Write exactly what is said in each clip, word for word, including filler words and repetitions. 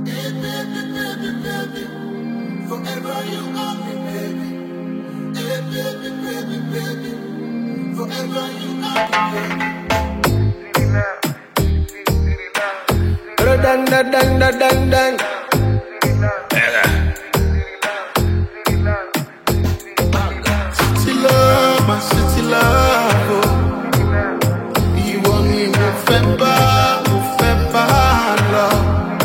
Hey, baby, baby, baby. Forever you got me, baby. Hey, baby, baby, baby. Forever you got me, baby. Dang, dang, dang, dang, dang, dang. City love, my city love. Oh. You want me November, November love.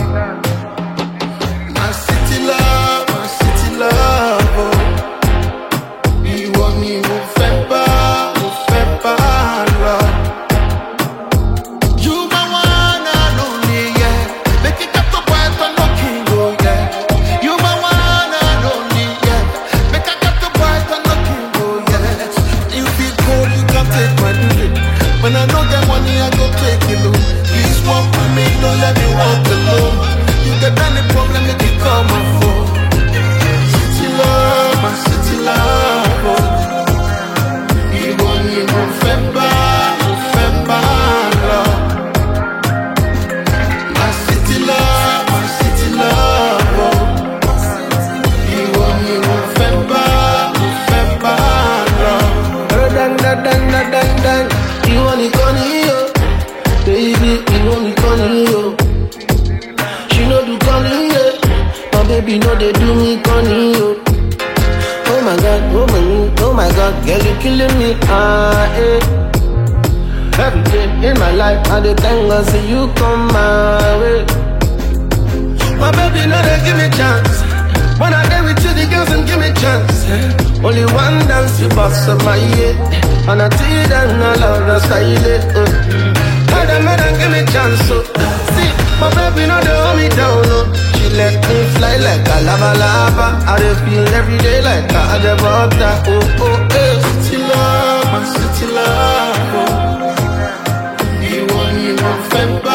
My city love, my city love. Oh. You want me November, November love. When I don't get money, I go take it low. Please walk with me, don't let me walk alone. You get any problem, make it call my phone. City love, my city love. Oh. You want me November, November love. My city love, my city love. Oh. You want me November, November love. Oh, dang, dang, dang, dang, dang, dang. You only call me yo, baby. You only call me yo. She know do call me yo, my baby know they do me call me yo. Oh my God, oh my, oh my God, girl you killing me, ah eh. Every day in my life, I dey thank God say you come my way. My baby know they give me chance. When I dey with you, the girls and give me chance. Eh? Only one dance you boss of my head. And I tell you that I love the style it. Uh. Tell them and give me chance. So. See, my baby know they hold me down. Uh. She let me fly like a lava lava. I dey feel every day like a other butter. Oh, oh, eh. City love, my city love. Oh. You want me November.